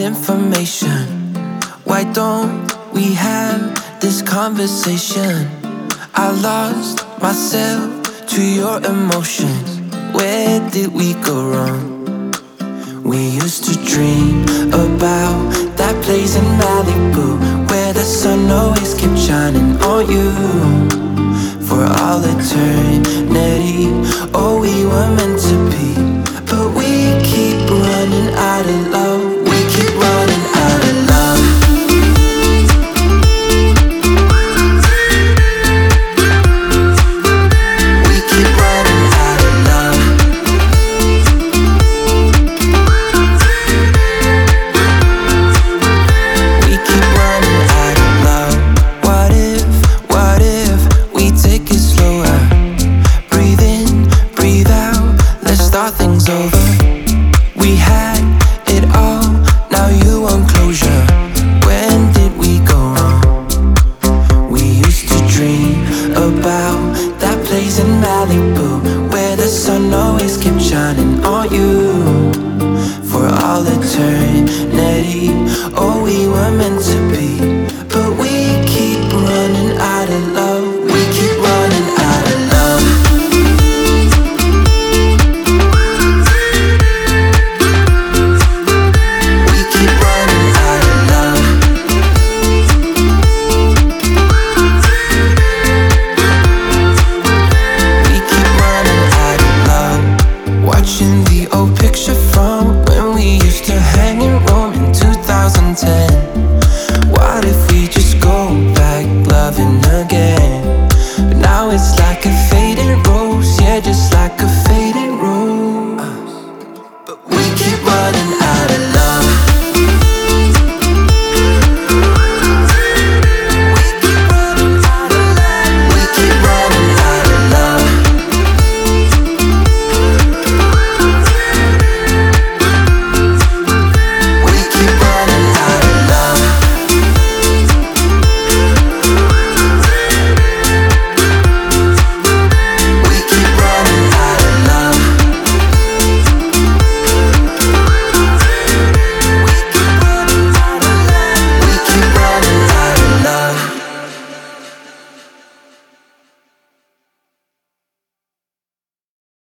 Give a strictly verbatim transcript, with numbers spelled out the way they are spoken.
information. Why don't we have this conversation? I lost myself to your emotions. Where did we go wrong? We used to dream about that place in Malibu, where the sun always kept shining on you for all eternity. Oh, we were meant to be, but we keep running out of love.